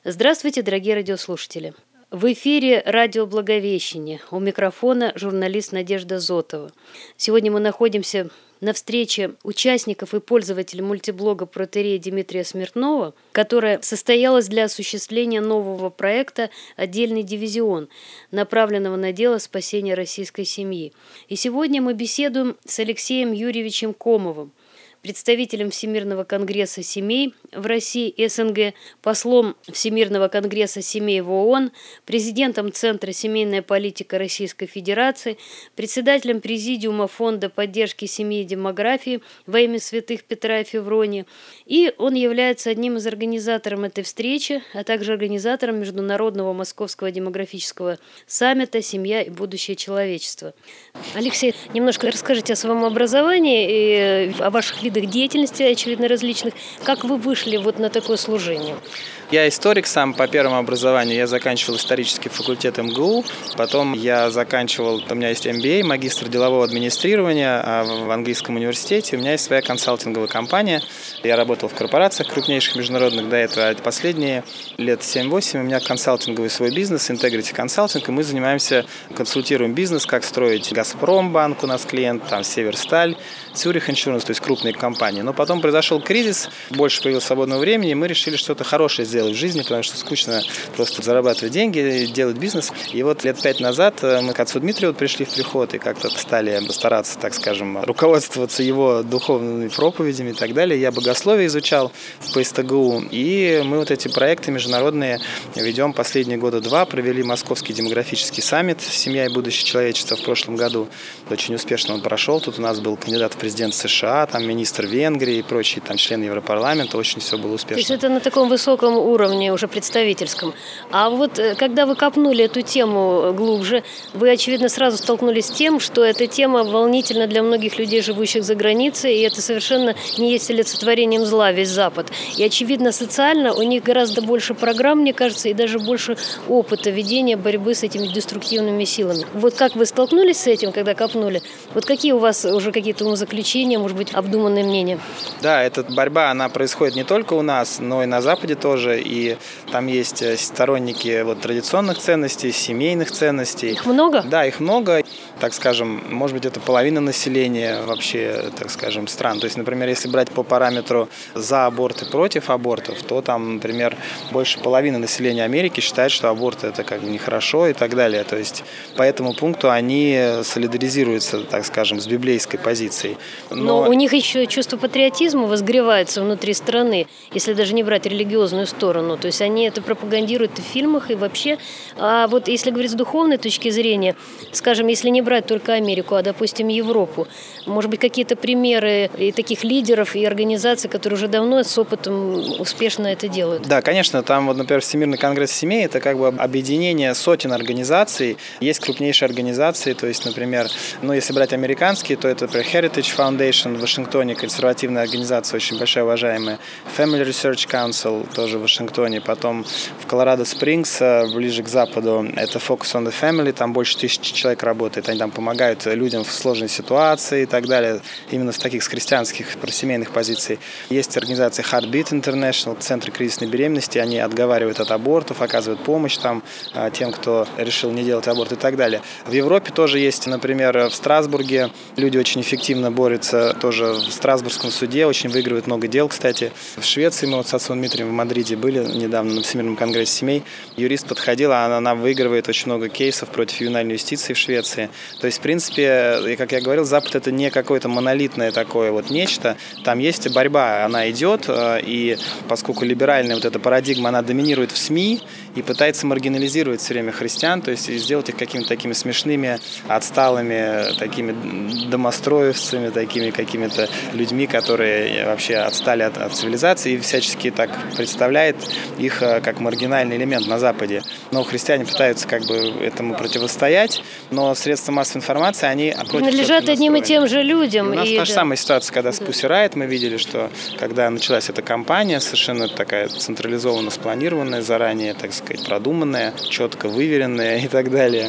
Здравствуйте, дорогие радиослушатели! В эфире радио «Благовещение». У микрофона журналист Надежда Зотова. Сегодня мы находимся на встрече участников и пользователей мультиблога протоиерея Дмитрия Смирнова, которая состоялась для осуществления нового проекта «Отдельный дивизион», направленного на дело спасения российской семьи. И сегодня мы беседуем с Алексеем Юрьевичем Комовым, представителем Всемирного конгресса семей в России и СНГ, послом Всемирного конгресса семей в ООН, президентом Центра «Семейная политика Российской Федерации», председателем Президиума Фонда поддержки семьи и демографии во имя святых Петра и Февронии. И он является одним из организаторов этой встречи, а также организатором Международного Московского демографического саммита «Семья и будущее человечества». Алексей, немножко расскажите о своем образовании и о ваших видах деятельности, очевидно, различных. Как вы вышли вот на такое служение? Я историк сам по первому образованию. Я заканчивал исторический факультет МГУ. Потом я заканчивал, у меня есть MBA, магистр делового администрирования в английском университете. У меня есть своя консалтинговая компания. Я работал в корпорациях крупнейших международных до этого. Последние лет 7-8 у меня консалтинговый свой бизнес, Integrity Consulting, и мы занимаемся, консультируем бизнес, как строить Газпромбанк у нас клиент, там Северсталь, Цюрих Иншуранс, то есть крупные компании. Но потом произошел кризис, больше появилось свободного времени, и мы решили что-то хорошее сделать в жизни, потому что скучно просто зарабатывать деньги, делать бизнес. И вот лет 5 назад мы к отцу Дмитрию пришли в приход и как-то стали стараться, так скажем, руководствоваться его духовными проповедями и так далее. Я богословие изучал в ПСТГУ, и мы вот эти проекты международные ведем последние года 2, провели Московский демографический саммит «Семья и будущее человечества» в прошлом году. Очень успешно он прошел. Тут у нас был кандидат в президент США, там министр Венгрии и прочие там члены Европарламента. Очень все было успешно. То есть это на таком высоком уровне, уже представительском. А вот когда вы копнули эту тему глубже, вы, очевидно, сразу столкнулись с тем, что эта тема волнительна для многих людей, живущих за границей, и это совершенно не есть олицетворением зла, весь Запад. И, очевидно, социально у них гораздо больше программ, мне кажется, и даже больше опыта ведения борьбы с этими деструктивными силами. Вот как вы столкнулись с этим, когда копнули? Вот какие у вас уже какие-то умозаключения, может быть, обдуманные мнения? Да, эта борьба, она происходит не только у нас, но и на Западе тоже. И там есть сторонники традиционных ценностей, семейных ценностей. Их много? Да, их много. Так скажем, может быть, это половина населения вообще, так скажем, стран. То есть, например, если брать по параметру за аборт и против абортов, то там, например, больше половины населения Америки считает, что аборт это как бы нехорошо и так далее. То есть по этому пункту они солидаризируются, так скажем, с библейской позицией. Но у них еще чувство патриотизма возгревается внутри страны, если даже не брать религиозную сторону. То есть они это пропагандируют и в фильмах, и вообще. А вот если говорить с духовной точки зрения, скажем, если не брать только Америку, а, допустим, Европу, может быть, какие-то примеры и таких лидеров, и организаций, которые уже давно с опытом успешно это делают? Да, конечно, там, например, Всемирный конгресс семей, это как бы объединение сотен организаций. Есть крупнейшие организации, то есть, например, если брать американские, то это, например, Heritage Foundation в Вашингтоне, консервативная организация, очень большая, уважаемая. Family Research Council тоже в Вашингтоне. Потом в Колорадо Спрингс, ближе к западу, это Focus on the Family, там больше 1000 человек работает. Они там помогают людям в сложной ситуации и так далее, именно с таких христианских, просемейных позиций. Есть организация Heartbeat International, Центр кризисной беременности, они отговаривают от абортов, оказывают помощь там тем, кто решил не делать аборт и так далее. В Европе тоже есть, например, в Страсбурге люди очень эффективно борются, тоже в Страсбургском суде, очень выигрывают много дел, кстати. В Швеции мы с отцом Дмитрием в Мадриде были недавно на Всемирном конгрессе семей. Юрист подходила, она выигрывает очень много кейсов против ювенальной юстиции в Швеции. То есть, в принципе, как я говорил, Запад это не какое-то монолитное такое нечто. Там есть борьба, она идет, и поскольку либеральная эта парадигма, она доминирует в СМИ и пытается маргинализировать все время христиан, то есть сделать их какими-то такими смешными, отсталыми, такими домостроевцами, такими какими-то людьми, которые вообще отстали от цивилизации и всячески так представляет их как маргинальный элемент на Западе. Но христиане пытаются как бы этому противостоять, но средства массовой информации, они принадлежат одним и тем же людям. И у нас та же самая ситуация, когда с Pussy Riot мы видели, что когда началась эта кампания, совершенно такая централизованно спланированная, заранее, так сказать, продуманная, четко выверенная и так далее.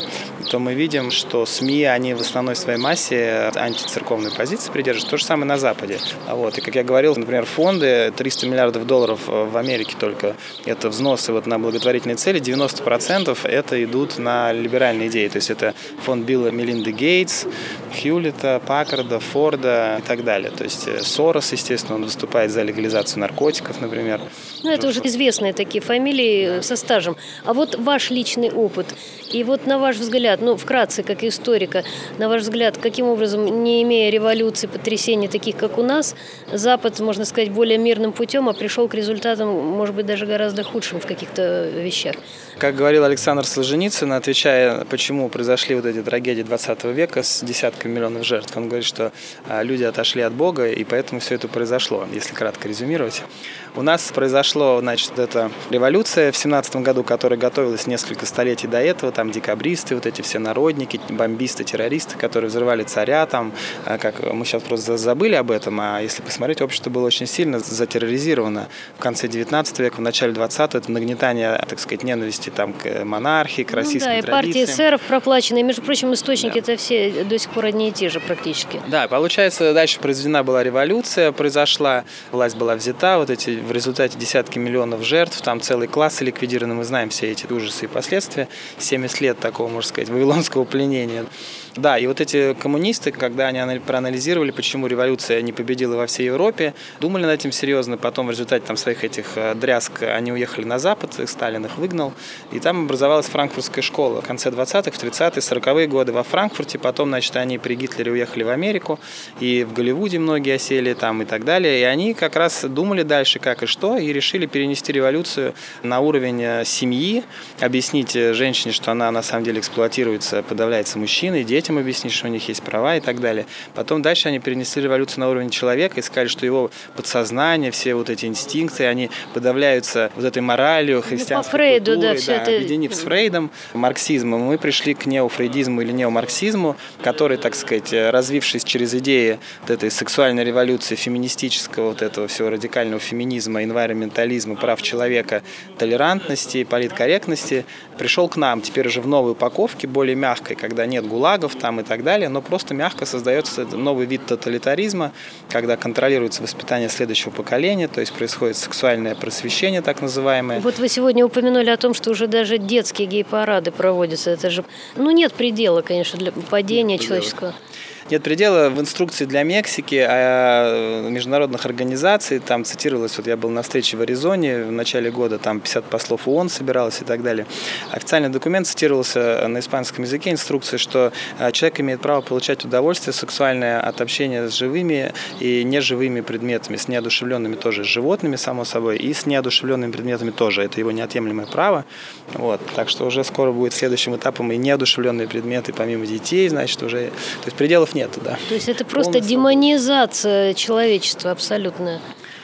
то мы видим, что СМИ, они в основной своей массе антицерковной позиции придерживаются. То же самое на Западе. Вот. И, как я говорил, например, фонды, $300 миллиардов в Америке только, это взносы на благотворительные цели, 90% это идут на либеральные идеи. То есть это фонд Билла и Мелинды Гейтс, Хьюлита, Паккарда, Форда и так далее. То есть Сорос, естественно, он выступает за легализацию наркотиков, например. Это уже известные такие фамилии со стажем. А вот ваш личный опыт, и вот на ваш взгляд, вкратце, как историка, на ваш взгляд, каким образом, не имея революции, потрясений таких, как у нас, Запад, можно сказать, более мирным путем, а пришел к результатам, может быть, даже гораздо худшим в каких-то вещах? Как говорил Александр Солженицын, отвечая, почему произошли эти трагедии 20 века с десятками миллионов жертв, он говорит, что люди отошли от Бога, и поэтому все это произошло, если кратко резюмировать. У нас произошла, эта революция в 17 году, которая готовилась несколько столетий до этого, там декабристы, эти все народники, бомбисты, террористы, которые взрывали царя, как мы сейчас просто забыли об этом, а если посмотреть, общество было очень сильно затерроризировано в конце 19 века, в начале 20-го, это нагнетание, так сказать, ненависти к монархии, к российским традициям. И партии эсеров проплаченные, между прочим, источники это все до сих пор одни и те же практически. Да, получается, дальше произведена была революция, произошла, власть была взята, в результате десятки миллионов жертв, там целые классы ликвидированы, мы знаем все эти ужасы и последствия, 70 лет такого, можно сказать, вавилонского пленения. Да, и эти коммунисты, когда они проанализировали, почему революция не победила во всей Европе, думали над этим серьезно, потом в результате своих этих дрязг они уехали на Запад, Сталин их выгнал, и там образовалась франкфуртская школа. В конце 20-х, в 30-е, 40-е годы во Франкфурте, потом, они при Гитлере уехали в Америку, и в Голливуде многие осели там и так далее, и они как раз думали дальше, как и что, и решили перенести революцию на уровень семьи, объяснить женщине, что она на самом деле эксплуатируется, подавляется мужчиной, детям объяснить, что у них есть права и так далее. Потом дальше они перенесли революцию на уровень человека и сказали, что его подсознание, все эти инстинкты, они подавляются этой моралью, христианской Фрейду, культурой, все это... объединив с Фрейдом, марксизмом, мы пришли к неофрейдизму или неомарксизму, который, так сказать, развившись через идеи этой сексуальной революции, феминистического этого всего радикального феминизма, энвайроментализма, прав человека, толерантности, политкорректности, пришел к нам теперь уже в новой упаковке, более мягкой, когда нет гулагов и так далее, но просто мягко создается новый вид тоталитаризма, когда контролируется воспитание следующего поколения, то есть происходит сексуальное просвещение, так называемое. Вот вы сегодня упомянули о том, что уже даже детские гей-парады проводятся. Это же, нет предела, конечно, для падения человеческого. Нет предела. В инструкции для Мексики, международных организаций, там цитировалось, я был на встрече в Аризоне в начале года, там 50 послов ООН собиралось и так далее. Официальный документ цитировался на испанском языке, инструкция, что человек имеет право получать удовольствие сексуальное от общения с живыми и неживыми предметами, с неодушевленными тоже животными, само собой, и с неодушевленными предметами тоже. Это его неотъемлемое право. Так что уже скоро будет следующим этапом и неодушевленные предметы, помимо детей, значит, уже... То есть пределов нет, да. То есть это просто демонизация человечества абсолютная.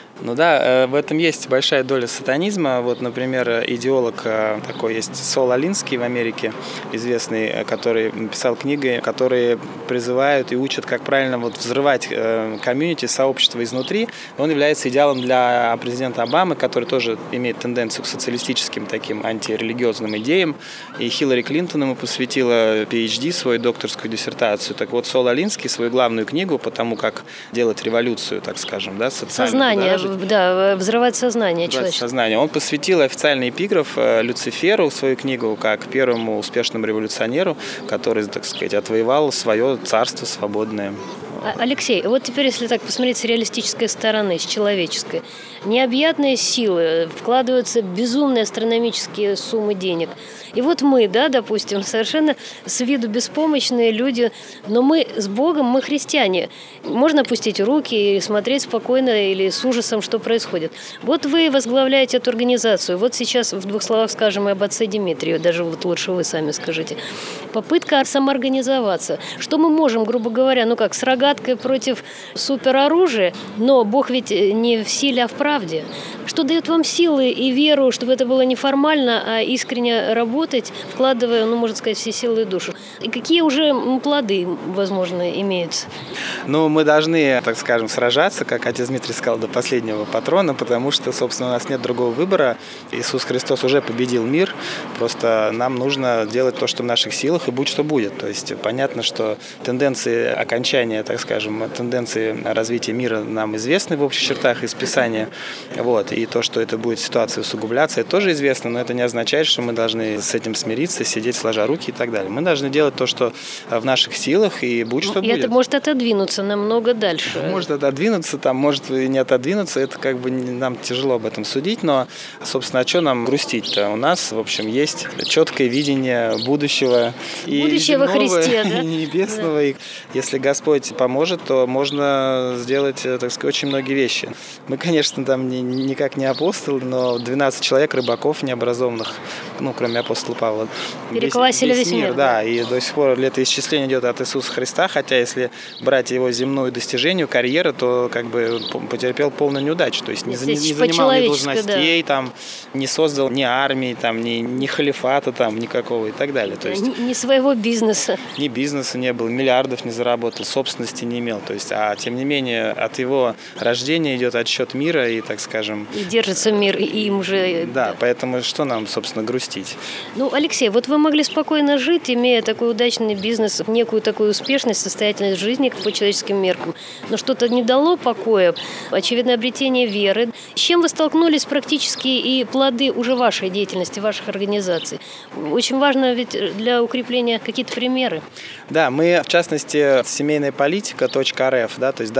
В этом есть большая доля сатанизма. Например, идеолог такой есть Сол Алинский в Америке, известный, который написал книги, которые призывают и учат, как правильно взрывать комьюнити, сообщество изнутри. Он является идеалом для президента Обамы, который тоже имеет тенденцию к социалистическим таким антирелигиозным идеям. И Хиллари Клинтон ему посвятила PhD, свою докторскую диссертацию. Так вот, Сол Алинский свою главную книгу по тому, как делать революцию, так скажем, социальную. Сознание. Да, взрывать сознание человеческого. Он посвятил официальный эпиграф Люциферу, свою книгу, как первому успешному революционеру, который, так сказать, отвоевал свое царство свободное. Алексей, теперь, если так посмотреть с реалистической стороны, с человеческой, необъятные силы, вкладываются безумные астрономические суммы денег. И мы, допустим, совершенно с виду беспомощные люди, но мы с Богом, мы христиане. Можно опустить руки и смотреть спокойно или с ужасом, что происходит. Вы возглавляете эту организацию. Сейчас в двух словах скажем и об отце Дмитрию, даже лучше вы сами скажите. Попытка самоорганизоваться. Что мы можем, грубо говоря, с рогаткой против супероружия, но Бог ведь не в силе, а в правде. Что дает вам силы и веру, чтобы это было не формально, а искренне работать, вкладывая, можно сказать, все силы и душу? И какие уже плоды, возможно, имеются? Мы должны, так скажем, сражаться, как отец Дмитрий сказал, до последнего патрона, потому что, собственно, у нас нет другого выбора. Иисус Христос уже победил мир, просто нам нужно делать то, что в наших силах, и будь что будет. То есть понятно, что тенденции окончания, так скажем, тенденции развития мира нам известны в общих чертах из Писания. И то, что это будет ситуация усугубляться, это тоже известно, но это не означает, что мы должны с этим смириться, сидеть сложа руки и так далее. Мы должны делать то, что в наших силах, и будь что будет. И это может отодвинуться намного дальше. Может отодвинуться, может и не отодвинуться, это нам тяжело об этом судить, но, собственно, что нам грустить-то? У нас, в общем, есть четкое видение будущего. Будущего во Христе, да? И небесного. Да. И если Господь поможет, то можно сделать, так сказать, очень многие вещи. Мы, конечно, там никак не апостолы, но 12 человек, рыбаков необразованных, кроме апостола Павла. Переквасили весь мир. Да, и до сих пор летоисчисление идет от Иисуса Христа, хотя если брать его земную достижению, карьеру, то потерпел полную неудачу. То есть не занимал ни должностей, не создал ни армии, ни халифата никакого и так далее. То есть, ни своего бизнеса. Ни бизнеса не было, миллиардов не заработал, собственности не имел. То есть, тем не менее, от его рождения идет отсчет мира и, так скажем... И держится мир, и им же... Да, поэтому что нам, собственно, грустить? Алексей, вы могли спокойно жить, имея такой удачный бизнес, некую такую успешность, состоятельность жизни по человеческим меркам. Но что-то не дало покоя, очевидно, обретение веры. С чем вы столкнулись практически и плоды уже вашей деятельности, ваших организаций? Очень важно ведь для укрепления какие-то примеры. Да, мы, в частности, семейная-политика.рф, то есть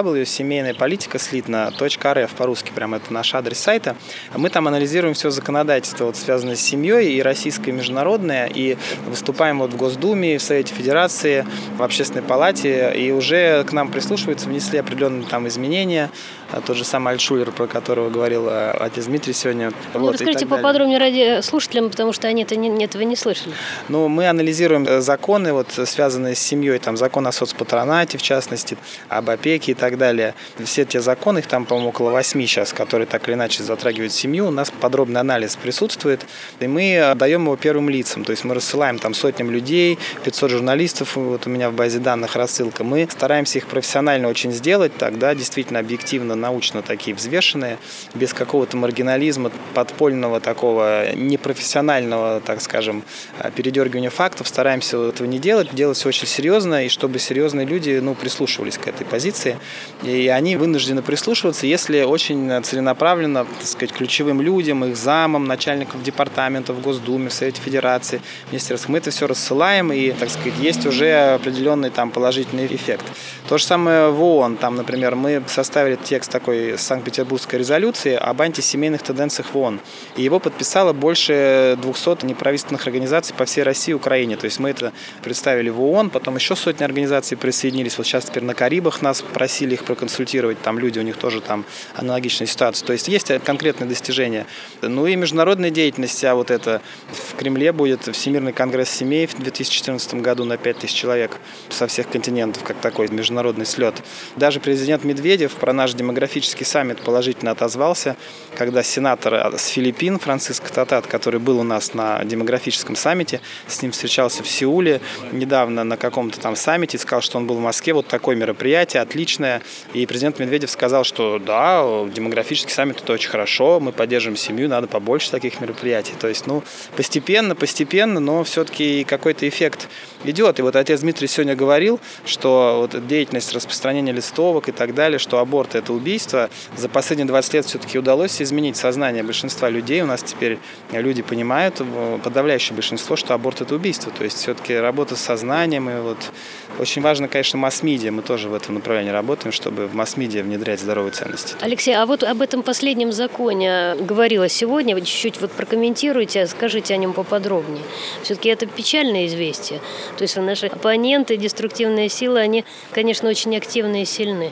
www.семейная-политика.рф по-русски, прямо это наш адрес сайта. Мы там анализируем все законодательство, связанное с семьей, и российское, и международное, и выступаем в Госдуме, в Совете Федерации, в Общественной палате, и уже к нам прислушиваются, внесли определенные изменения. Тот же самый Альтшулер, про которого говорил отец Дмитрий сегодня. Расскажите поподробнее ради слушателям, потому что они этого не слышали. Мы анализируем законы, связанные с семьей, закон о соцпатронате, в частности, об опеке и так далее. Все те законы, их там, по-моему, около 8 сейчас, которые так или иначе затрагивают семью, у нас подробный анализ присутствует, и мы даем его первым лицам, то есть мы рассылаем сотням людей, 500 журналистов, у меня в базе данных рассылка, мы стараемся их профессионально очень сделать, действительно объективно, научно такие взвешенные, без какого-то маргинализма, подпольного такого непрофессионального, так скажем, передергивания фактов, стараемся этого не делать все очень серьезно, и чтобы серьезные люди прислушивались к этой позиции. И они вынуждены прислушиваться, если очень целенаправленно, так сказать, ключевым людям, их замам, начальников департаментов в Госдуме, в Совете Федерации, министерствах, мы это все рассылаем, и, так сказать, есть уже определенный положительный эффект. То же самое в ООН. Например, мы составили текст такой Санкт-Петербургской резолюции об антисемейных тенденциях в ООН. И его подписало больше 200 неправительственных организаций по всей России и Украине. То есть мы это представили в ООН, потом еще сотни организаций присоединились. Сейчас теперь на Карибах нас просили их проконсультировать. Люди, у них тоже аналогичная ситуация. То есть есть конкретные достижения. И международная деятельность, это в Кремле будет Всемирный конгресс семей в 2014 году на 5000 человек со всех континентов, как такой международный слет. Даже президент Медведев про наш демографический саммит положительно отозвался, когда сенатор с Филиппин Франциско Татат, который был у нас на демографическом саммите, с ним встречался в Сеуле недавно на каком-то саммите, сказал, что он был в Москве, такое мероприятие, отличное. И президент Медведев сказал, что да, демографический саммит – это очень хорошо, мы поддерживаем семью, надо побольше таких мероприятий. То есть, постепенно, но все-таки какой-то эффект идет. И отец Дмитрий сегодня говорил, что деятельность распространения листовок и так далее, что аборт – это убийство. За последние 20 лет все-таки удалось изменить сознание большинства людей. У нас теперь люди понимают, подавляющее большинство, что аборт – это убийство. То есть все-таки работа с сознанием. И очень важно, конечно, масс-медиа. Мы тоже в этом направлении работаем, чтобы в масс-медиа внедрять здоровые ценности. Алексей, а об этом последнем законе говорилось сегодня. Вы чуть-чуть прокомментируйте, скажите о нем поподробнее. Все-таки это печальное известие. То есть наши оппоненты, деструктивные силы, они, конечно, очень активны и сильны.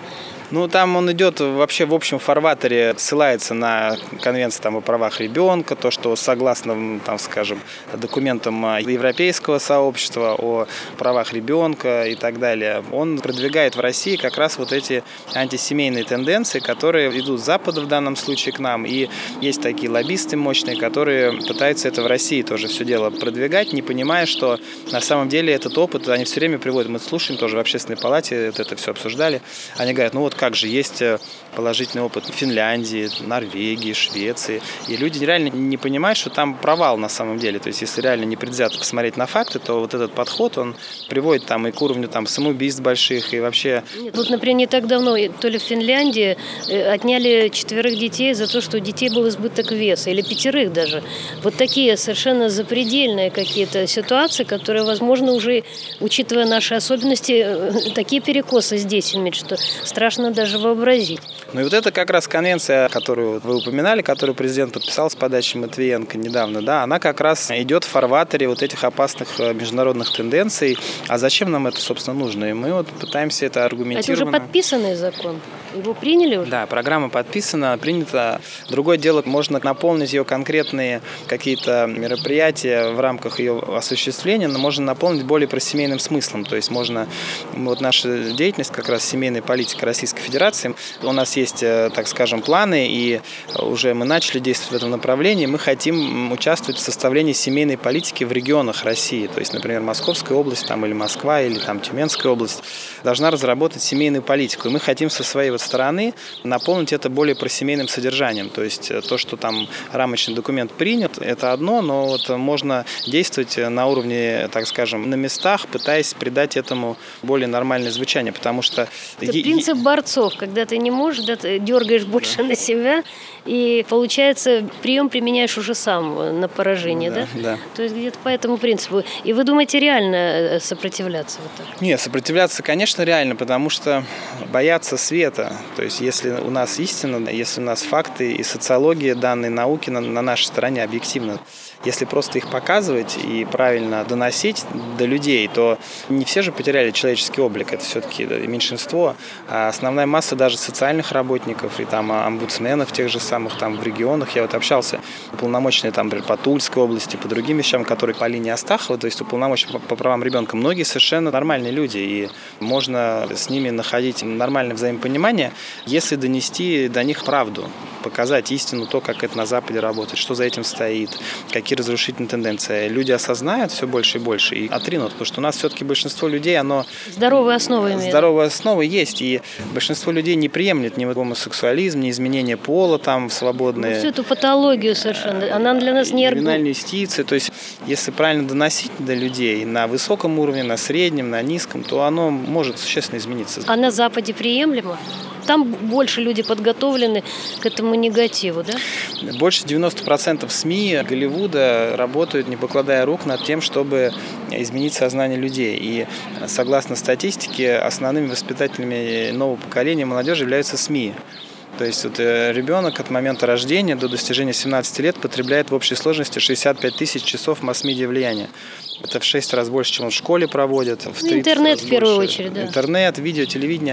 Ну, там он идет вообще в общем фарватере, ссылается на конвенцию там, о правах ребенка, то, что согласно, там, скажем, документам европейского сообщества о правах ребенка и так далее. Он продвигает в России как раз вот эти антисемейные тенденции, которые идут с Запада в данном случае к нам. И есть такие лоббисты мощные, которые пытаются это в России тоже все дело продвигать, не понимая, что на самом деле этот опыт они все время приводят. Мы слушаем тоже в общественной палате, это все обсуждали. Они говорят, ну вот как же, есть положительный опыт Финляндии, Норвегии, Швеции. И люди реально не понимают, что там провал на самом деле. То есть, если реально не предвзято посмотреть на факты, то вот этот подход, он приводит там и к уровню там, самоубийств больших, и вообще... Нет, вот, например, не так давно, то ли в Финляндии отняли 4 детей за то, что у детей был избыток веса, или 5 даже. Вот такие совершенно запредельные какие-то ситуации, которые, возможно, уже, учитывая наши особенности, такие перекосы здесь иметь, что страшно даже вообразить. Ну и вот это как раз конвенция, которую вы упоминали, которую президент подписал с подачи Матвиенко недавно, да, она как раз идет в фарватере вот этих опасных международных тенденций. А зачем нам это, собственно, нужно? И мы вот пытаемся это аргументированно... Это уже подписанный закон? Его приняли уже? Да, программа подписана, принята. Другое дело, можно наполнить ее конкретные какие-то мероприятия в рамках ее осуществления, но можно наполнить более просемейным смыслом. То есть можно... Вот наша деятельность, как раз семейная политика Российской Федерации, у нас есть, так скажем, планы, и уже мы начали действовать в этом направлении. Мы хотим участвовать в составлении семейной политики в регионах России. То есть, например, Московская область там, или Москва, или там, Тюменская область должна разработать семейную политику. И мы хотим со своей вот стороны наполнить это более просемейным содержанием. То есть то, что там рамочный документ принят, это одно, но вот можно действовать на уровне, так скажем, на местах, пытаясь придать этому более нормальное звучание, потому что... Это принцип борцов, когда ты не можешь, да, ты дергаешь больше на себя, и получается, прием применяешь уже сам на поражение, да? Да. То есть где-то по этому принципу. И вы думаете, реально сопротивляться вот так? Нет, сопротивляться, конечно, реально, потому что бояться света. То есть если у нас истина, если у нас факты и социология данной науки на нашей стороне объективно, если просто их показывать и правильно доносить до людей, то не все же потеряли человеческий облик, это все-таки меньшинство. А основная масса даже социальных работников и там омбудсменов тех же самых там в регионах. Я вот общался уполномоченные там по Тульской области, по другим вещам, которые по линии Астахова, то есть уполномоченные по правам ребенка. Многие совершенно нормальные люди, и можно с ними находить нормальное взаимопонимание, если донести до них правду, показать истину, то, как это на Западе работает, что за этим стоит, какие разрушительные тенденции. Люди осознают все больше и больше и отринут, потому что у нас все-таки большинство людей, оно... Здоровые основы имеет. Здоровые основы есть, и большинство людей не приемлет ни гомосексуализм, ни изменение пола там в свободные... Ну, всю эту патологию совершенно, она для нас не... Криминальные юстиции, то есть если правильно доносить до людей на высоком уровне, на среднем, на низком, то оно может существенно измениться. А на Западе приемлемо? Там больше люди подготовлены к этому негативу, да? Больше 90% СМИ Голливуда работают, не покладая рук, над тем, чтобы изменить сознание людей. И согласно статистике, основными воспитателями нового поколения молодежи являются СМИ. То есть вот ребенок от момента рождения до достижения 17 лет потребляет в общей сложности 65 тысяч часов масс-медиа влияния. Это в 6 раз больше, чем он в школе проводит. В 30 интернет раз в первую больше. очередь, да. Интернет, видео, телевидение.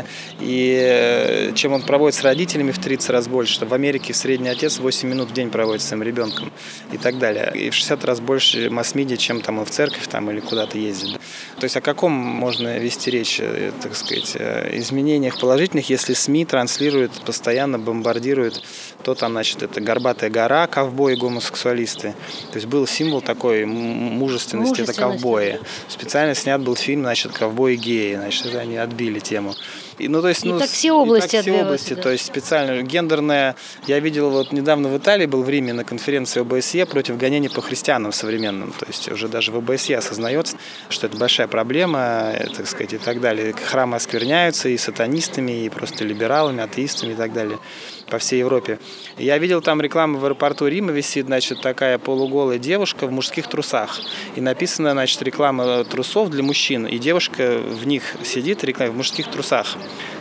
И чем он проводит с родителями в 30 раз больше. В Америке средний отец 8 минут в день проводит с своим ребенком и так далее. И в 60 раз больше масс-медиа, чем там он в церковь там, или куда-то ездит. То есть о каком можно вести речь, так сказать, изменениях положительных, если СМИ транслируют, постоянно бомбардируют, то там, значит, это горбатая гора, ковбои, гомосексуалисты. То есть был символ такой мужественности, это ковбои. Специально снят был фильм, значит, «Ковбои-геи», значит, это они отбили тему. И, ну, то есть, так все области отбиваются. Да. То есть специально гендерная... Я видел вот недавно в Италии, был в Риме на конференции ОБСЕ против гонений по христианам современным. То есть уже даже в ОБСЕ осознается, что это большая проблема, так сказать, и так далее. Храмы оскверняются и сатанистами, и просто либералами, атеистами и так далее по всей Европе. Я видел там рекламу в аэропорту Рима, висит, значит, такая полуголая девушка в мужских трусах. И написано, значит, реклама трусов для мужчин. И девушка в них сидит, реклама в мужских трусах.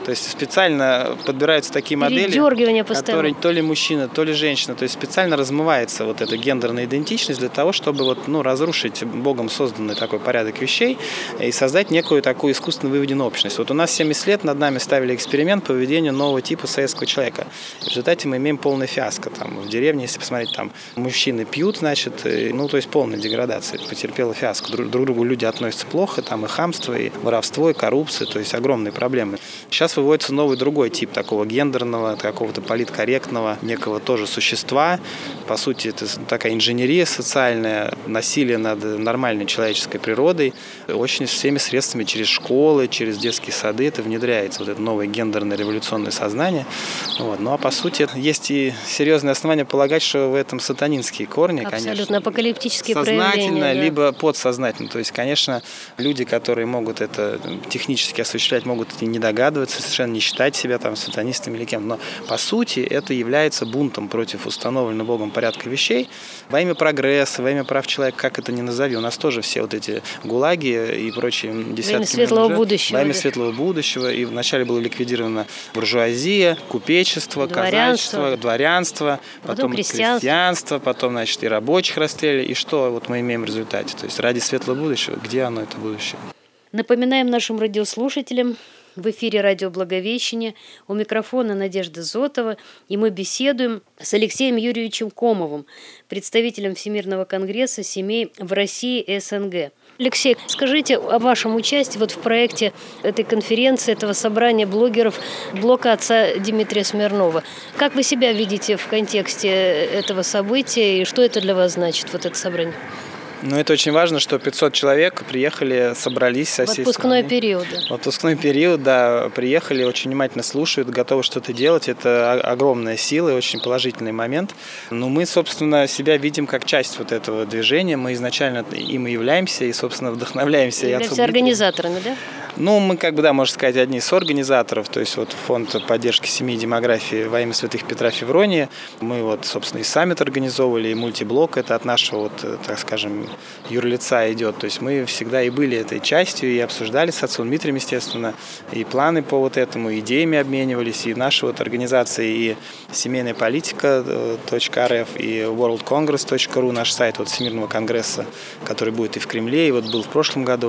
То есть специально подбираются такие модели, которые то ли мужчина, то ли женщина. То есть специально размывается вот эта гендерная идентичность для того, чтобы вот, разрушить Богом созданный такой порядок вещей и создать некую такую искусственно выведенную общность. Вот у нас 70 лет над нами ставили эксперимент по выведению нового типа советского человека. В результате мы имеем полное фиаско. Там, в деревне, если посмотреть, там мужчины пьют, значит, то есть полная деградация. Потерпела фиаско. Друг к другу люди относятся плохо, там и хамство, и воровство, и коррупция, то есть огромные проблемы. Сейчас выводится новый другой тип такого гендерного, какого-то политкорректного, некого тоже существа. По сути, это такая инженерия социальная, насилие над нормальной человеческой природой. Очень всеми средствами, через школы, через детские сады это внедряется, вот это новое гендерное революционное сознание. Вот. Ну а по сути, есть и серьезные основания полагать, что в этом сатанинские корни, конечно. Абсолютно, апокалиптические сознательно, проявления. Да. Либо подсознательно. То есть, конечно, люди, которые могут это технически осуществлять, могут и не догадываться, совершенно не считать себя там сатанистами или кем. Но по сути это является бунтом против установленного Богом порядка вещей во имя прогресса, во имя прав человека, как это ни назови. У нас тоже все вот эти гулаги и прочие десятки. Во имя светлого будущего. Во имя светлого будущего. И вначале было ликвидировано буржуазия, купечество, казачество, дворянство, потом крестьянство, потом, значит, и рабочих расстреляли. И что вот мы имеем в результате? То есть ради светлого будущего, где оно, это будущее? Напоминаем нашим радиослушателям, в эфире радио «Благовещение», у микрофона Надежда Зотова, и мы беседуем с Алексеем Юрьевичем Комовым, представителем Всемирного конгресса семей в России и СНГ. Алексей, скажите о вашем участии в проекте этой конференции, этого собрания блогеров блока отца Дмитрия Смирнова. Как вы себя видите в контексте этого события и что это для вас значит, вот это собрание? Это очень важно, что 500 человек приехали, собрались со всей страны. В отпускной период, да, приехали, очень внимательно слушают, готовы что-то делать. Это огромная сила и очень положительный момент. Но мы, собственно, себя видим как часть вот этого движения. Мы изначально им и являемся, и, собственно, вдохновляемся. Являемся организаторами, да? Мы, можно сказать, одни из соорганизаторов, то есть фонд поддержки семьи и демографии во имя святых Петра Февронии. Мы собственно, и саммит организовывали, и мультиблок, это от нашего, так скажем, юрлица идет. То есть мы всегда и были этой частью, и обсуждали с отцом Дмитрием, естественно, и планы по этому, идеями обменивались, и наши организации, и семейная политика.рф, и worldcongress.ru, наш сайт Всемирного конгресса, который будет и в Кремле, и был в прошлом году.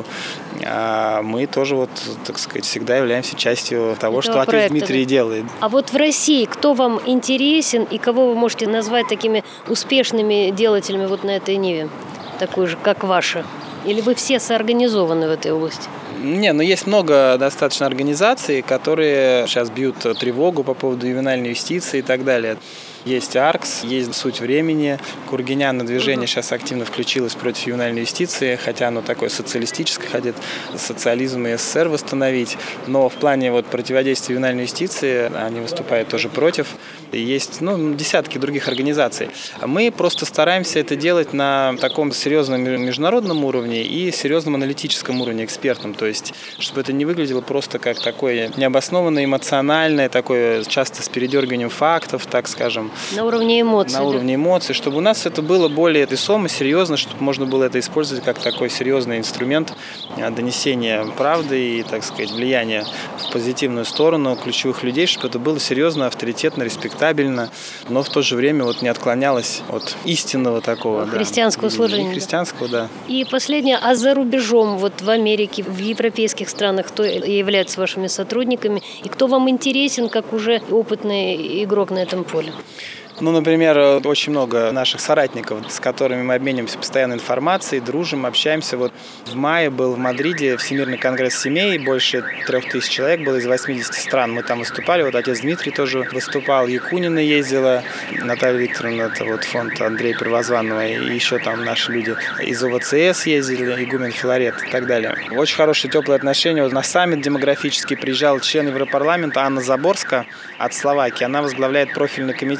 Мы тоже так сказать, всегда являемся частью того, что отец Дмитрий делает. А в России кто вам интересен и кого вы можете назвать такими успешными делателями на этой ниве, такой же, как ваша? Или вы все соорганизованы в этой области? Есть много достаточно организаций, которые сейчас бьют тревогу по поводу ювенальной юстиции и так далее. Есть АРКС, есть «Суть времени». Кургиняна движение сейчас активно включилось против ювенальной юстиции, хотя оно такое социалистическое, хотит социализм и СССР восстановить. Но в плане противодействия ювенальной юстиции они выступают тоже против. И есть десятки других организаций. Мы просто стараемся это делать на таком серьезном международном уровне и серьезном аналитическом уровне, экспертном. То есть, чтобы это не выглядело просто как такое необоснованное, эмоциональное, такое часто с передергиванием фактов, так скажем. На уровне эмоций. На уровне эмоций, чтобы у нас это было более весомо, серьезно, чтобы можно было это использовать как такой серьезный инструмент донесения правды и, так сказать, влияния в позитивную сторону ключевых людей, чтобы это было серьезно, авторитетно, респектабельно, но в то же время не отклонялось от истинного такого. Христианского служения. Христианского, да. И последнее, а за рубежом, в Америке, в европейских странах, кто является вашими сотрудниками и кто вам интересен, как уже опытный игрок на этом поле? Например, очень много наших соратников, с которыми мы обмениваемся постоянной информацией, дружим, общаемся. В мае был в Мадриде Всемирный конгресс семей, больше 3000 человек было из 80 стран. Мы там выступали, отец Дмитрий тоже выступал, Якунина ездила, Наталья Викторовна, это фонд Андрея Первозванного, и еще там наши люди из ОВЦС ездили, игумен Филарет и так далее. Очень хорошие, теплые отношения. На саммит демографический приезжал член Европарламента Анна Заборска от Словакии. Она возглавляет профильный комитет в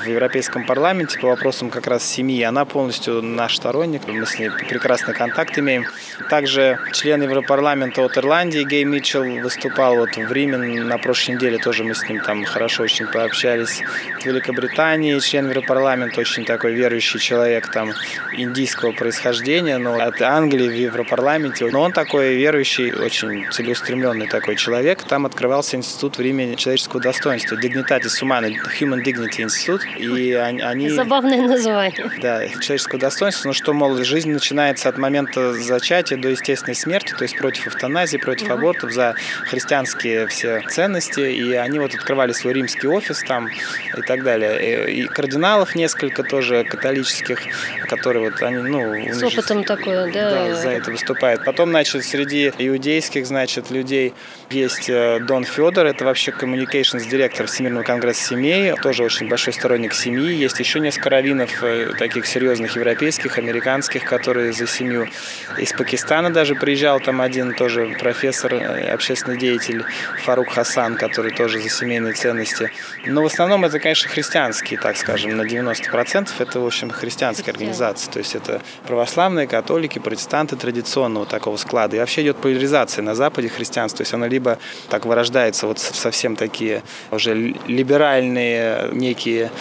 Европейском парламенте по вопросам как раз семьи. Она полностью наш сторонник, мы с ней прекрасный контакт имеем. Также член Европарламента от Ирландии Гей Митчелл выступал вот в Риме на прошлой неделе, тоже мы с ним там хорошо очень пообщались. В Великобритании член Европарламента, очень такой верующий человек, там индийского происхождения, но от Англии в Европарламенте. Но он такой верующий, очень целеустремленный такой человек. Там открывался институт в Риме человеческого достоинства, Dignitatis Humanae, Human Dignity Institute. И они... Забавное название. Да, человеческого достоинства. Ну что, мол, жизнь начинается от момента зачатия до естественной смерти, то есть против эвтаназии, против абортов, за христианские все ценности. И они вот открывали свой римский офис там и так далее. И кардиналов несколько тоже католических, которые вот они, ну... С опытом такое, да? Да, за это выступают. Потом, значит, среди иудейских, значит, людей есть Дон Федор, это вообще communications директор Всемирного конгресса семей, тоже очень большой сторонник семьи. Есть еще несколько раввинов, таких серьезных европейских, американских, которые за семью. Из Пакистана даже приезжал там один тоже профессор, общественный деятель Фарук Хасан, который тоже за семейные ценности. Но в основном это, конечно, христианские, так скажем, на 90% это, в общем, христианские организации. То есть это православные, католики, протестанты традиционного такого склада. И вообще идет поляризация на Западе христианства. То есть оно либо так вырождается вот совсем такие уже либеральные некие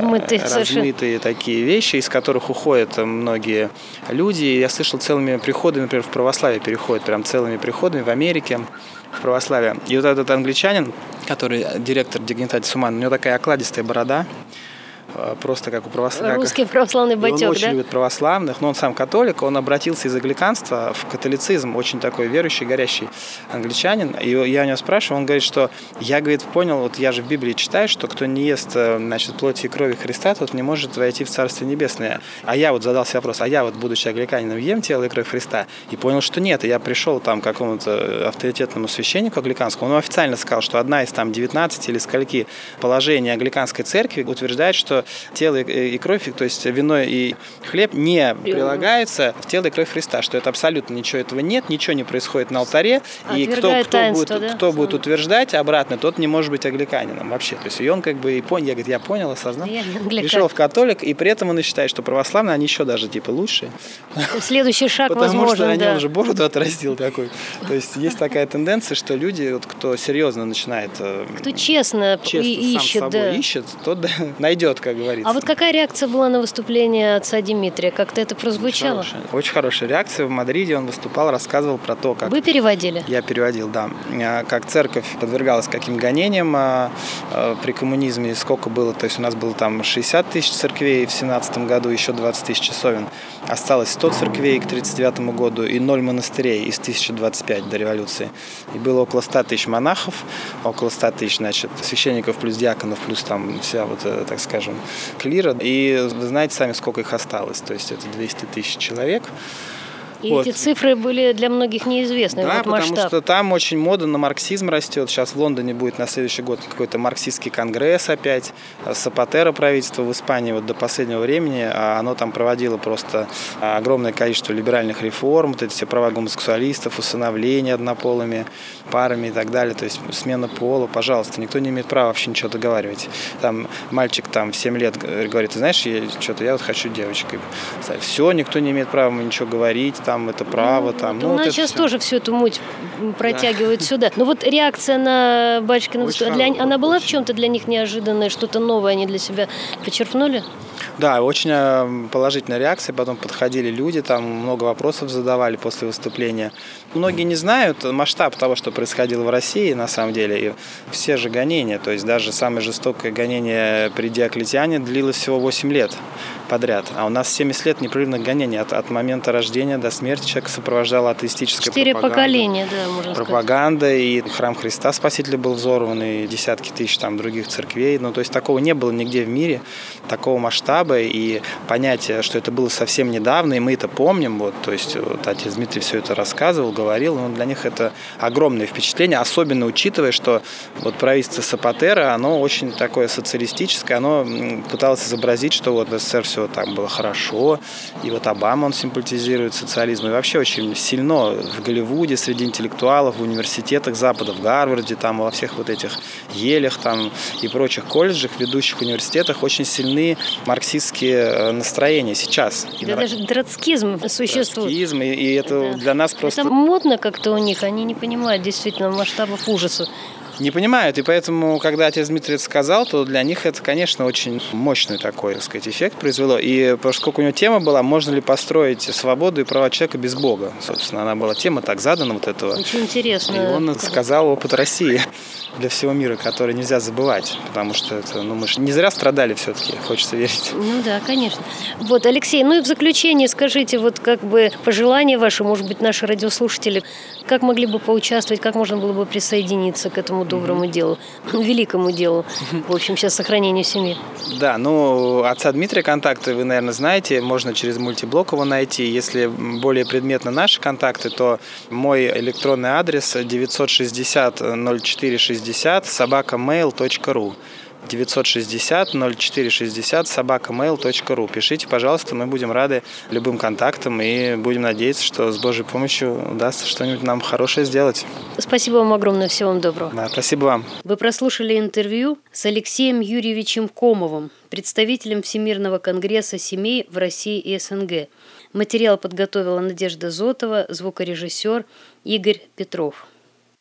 размытые такие вещи, из которых уходят многие люди. Я слышал, целыми приходами, например, в православие переходят, прям целыми приходами в Америке в православие. И вот этот англичанин, который директор Dignitatis Humanae, у него такая окладистая борода, просто как у православных. Русский православный батек, да? Он очень любит православных, но он сам католик, он обратился из англиканства в католицизм, очень такой верующий, горящий англичанин. И я у него спрашиваю, он говорит, что я, говорит, понял, вот я же в Библии читаю, что кто не ест, значит, плоти и крови Христа, тот не может войти в Царствие Небесное. А я вот задался вопрос, а я вот, будучи англиканином, ем тело и кровь Христа? И понял, что нет. И я пришел там к какому-то авторитетному священнику англиканскому, он официально сказал, что одна из там 19 или скольки положений англиканской церкви утверждает, что тело и кровь, то есть вино и хлеб не прилагаются в тело и кровь Христа, что это абсолютно ничего этого нет, ничего не происходит на алтаре, и кто будет утверждать обратно, тот не может быть англиканином вообще. То есть и он как бы и понял, я понял, осознал, пришел в католик, и при этом он и считает, что православные, они еще даже типа лучше. Следующий шаг возможен, потому что он уже бороду отрастил такой. То есть есть такая тенденция, что люди, вот, кто серьезно начинает, кто честно ищет, сам собой ищет, тот найдет, как говорится. А вот какая реакция была на выступление отца Дмитрия? Как-то это прозвучало? Очень хорошая реакция. В Мадриде он выступал, рассказывал про то, как... Вы переводили? Я переводил, да. Как церковь подвергалась каким гонениям при коммунизме, сколько было. То есть у нас было там 60 тысяч церквей в 17 году, еще 20 тысяч часовен. Осталось 100 церквей к 1939 году и 0 монастырей из 1025 до революции. И было около 100 тысяч монахов, около 100 тысяч, значит, священников плюс диаконов, плюс там вся вот, так скажем, клира. И вы знаете сами, сколько их осталось. То есть это 200 тысяч человек. И эти цифры были для многих неизвестны. Да, вот потому что там очень мода на марксизм растет. Сейчас в Лондоне будет на следующий год какой-то марксистский конгресс опять. Сапатеро правительство в Испании вот до последнего времени, оно там проводило просто огромное количество либеральных реформ, вот эти все права гомосексуалистов, усыновление однополыми парами и так далее. То есть смена пола, пожалуйста, никто не имеет права вообще ничего договаривать. Там мальчик там в 7 лет говорит, ты знаешь, я вот хочу девочкой. Все, никто не имеет права ничего говорить. Там это право, там. У нас сейчас тоже всю эту муть протягивают сюда. Но вот реакция на батюшкино выступление, она была в чем-то для них неожиданная, что-то новое они для себя почерпнули? Да, очень положительная реакция. Потом подходили люди, там много вопросов задавали после выступления. Многие не знают масштаб того, что происходило в России, на самом деле. И все же гонения, то есть даже самое жестокое гонение при Диоклетиане длилось всего 8 лет подряд. А у нас 70 лет непрерывных гонений. От момента рождения до смерти человека сопровождала атеистическая 4 поколения, да, можно пропаганда, сказать. И храм Христа Спасителя был взорван, и десятки тысяч там других церквей. Ну, то есть такого не было нигде в мире, такого масштаба. И понятие, что это было совсем недавно, и мы это помним. Вот, то есть вот, отец Дмитрий все это рассказывал, говорил. Но для них это огромное впечатление, особенно учитывая, что вот правительство Сапатеро, оно очень такое социалистическое, оно пыталось изобразить, что вот в СССР все все так было хорошо. И вот Обама, он симпатизирует социализму. И вообще очень сильно в Голливуде, среди интеллектуалов, в университетах Запада, в Гарварде, там, во всех вот этих Елях там, и прочих колледжах, ведущих университетах очень сильны марксистские настроения сейчас. Да, даже троцкизм существует. Троцкизм, и это для нас просто... Это модно как-то у них, они не понимают действительно масштабов ужаса. Не понимают, и поэтому, когда отец Дмитрий это сказал, то для них это, конечно, очень мощный такой, так сказать, эффект произвело. И поскольку у него тема была, можно ли построить свободу и права человека без Бога, собственно, она была тема так задана вот этого. Очень интересно. И он сказал опыт России для всего мира, который нельзя забывать, потому что это, мы же не зря страдали все-таки, хочется верить. Ну да, конечно. Вот, Алексей, ну и в заключение скажите, вот как бы пожелания ваши, может быть, наши радиослушатели, как могли бы поучаствовать, как можно было бы присоединиться к этому доброму делу, великому делу, в общем, сейчас сохранению семьи. Да, отца Дмитрия контакты вы, наверное, знаете, можно через мультиблок его найти. Если более предметно наши контакты, то мой электронный адрес 960-0460 960-0460 Пишите, пожалуйста, мы будем рады любым контактам и будем надеяться, что с Божьей помощью удастся что-нибудь нам хорошее сделать. Спасибо вам огромное, всего вам доброго. Да, спасибо вам. Вы прослушали интервью с Алексеем Юрьевичем Комовым, представителем Всемирного конгресса семей в России и СНГ. Материал подготовила Надежда Зотова, звукорежиссер Игорь Петров.